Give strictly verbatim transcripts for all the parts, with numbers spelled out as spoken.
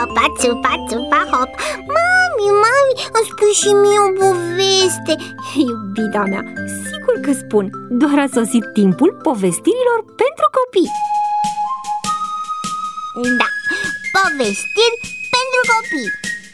țupa, țupa, țupa, hop. Mami, mami, îmi spui și mie o poveste. Iubita mea, sigur că spun. Doar a sosit timpul povestirilor pentru copii. Da, povestiri pentru copii.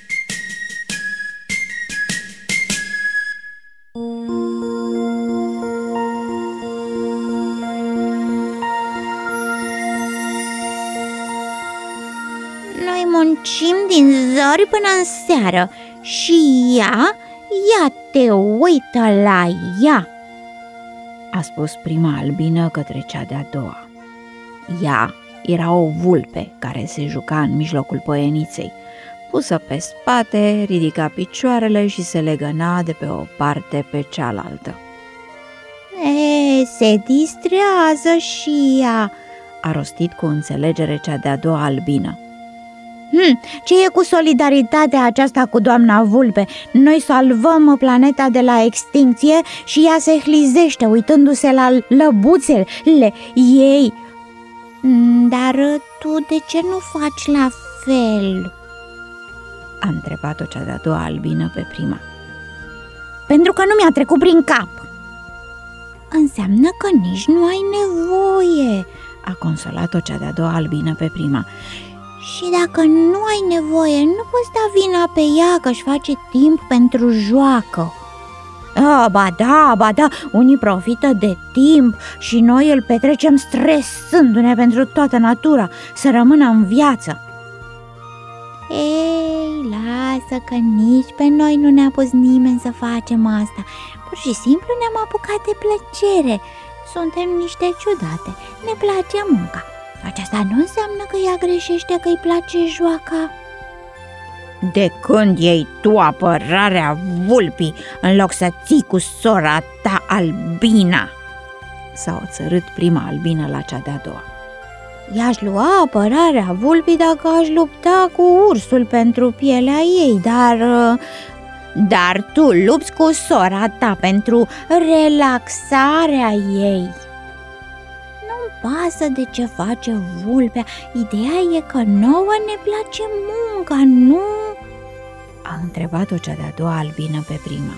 Noi muncim din zori până în seară și ea, ea te uită la ea, a spus prima albină către cea de-a doua. Ea era o vulpe care se juca în mijlocul poieniței. Pusă pe spate, ridica picioarele și se legăna de pe o parte pe cealaltă. E, se distrează și ea, a rostit cu înțelegere cea de-a doua albină. Hm, ce e cu solidaritatea aceasta cu doamna vulpe? Noi salvăm planeta de la extincție și ea se hlizește uitându-se la lăbuțele ei. Dar tu de ce nu faci la fel? A întrebat-o cea de-a doua albină pe prima. Pentru că nu mi-a trecut prin cap. Înseamnă că nici nu ai nevoie, a consolat-o cea de-a doua albină pe prima. Și dacă nu ai nevoie, nu poți da vina pe ea că-și face timp pentru joacă. A, ba da, ba da, unii profită de timp și noi îl petrecem stresându-ne pentru toată natura, să rămână în viață. Ei, lasă că nici pe noi nu ne-a pus nimeni să facem asta. Pur și simplu ne-am apucat de plăcere. Suntem niște ciudate, ne place munca. Aceasta nu înseamnă că ea greșește că îi place joaca. De când iei tu apărarea vulpii în loc să ții cu sora ta albina? S-a oțărât prima albină la cea de-a doua. I-aș lua apărarea vulpii dacă aș lupta cu ursul pentru pielea ei, dar... Dar tu lupți cu sora ta pentru relaxarea ei. Nu-mi pasă de ce face vulpea, ideea e că nouă ne place munca, nu? A întrebat-o cea de-a doua albină pe prima.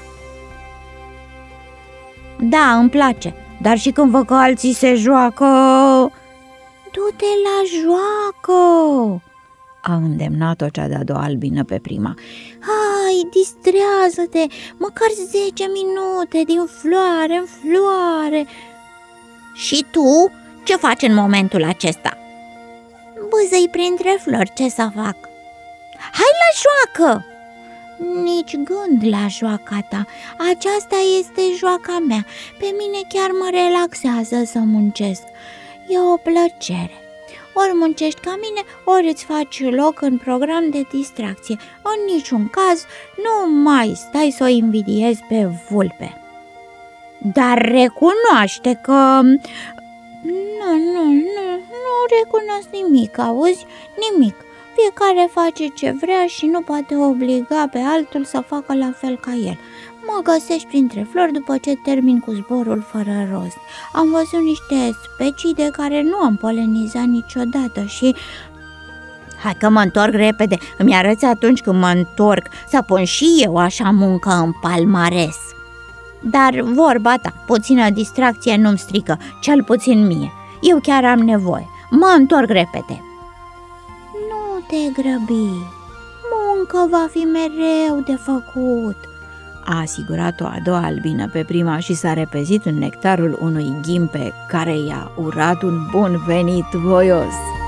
Da, îmi place, dar și când văd că alții se joacă... Du-te la joacă, a îndemnat-o cea de-a doua albină pe prima. Hai, distrează-te, măcar zece minute din floare în floare. Și tu, ce faci în momentul acesta? Bâzăi printre flori, ce să fac? Hai la joacă! Nici gând la joaca ta, aceasta este joaca mea. Pe mine chiar mă relaxează să muncesc. E o plăcere. Ori muncești ca mine, ori îți faci loc în program de distracție. În niciun caz nu mai stai să o invidiezi pe vulpe. Dar recunoaște că... Nu, nu, nu, nu recunosc nimic, auzi? Nimic. Fiecare face ce vrea și nu poate obliga pe altul să facă la fel ca el. Mă găsești printre flori după ce termin cu zborul fără rost. Am văzut niște specii de care nu am polenizat niciodată și... Hai că mă întorc repede, îmi arăți atunci când mă întorc să pun și eu așa muncă în palmares. Dar vorba ta, puțină distracție nu-mi strică, cel puțin mie. Eu chiar am nevoie, mă întorc repede. Nu te grăbi, muncă va fi mereu de făcut, a asigurat-o a doua albină pe prima și s-a repezit în nectarul unui ghimpe care i-a urat un bun venit voios.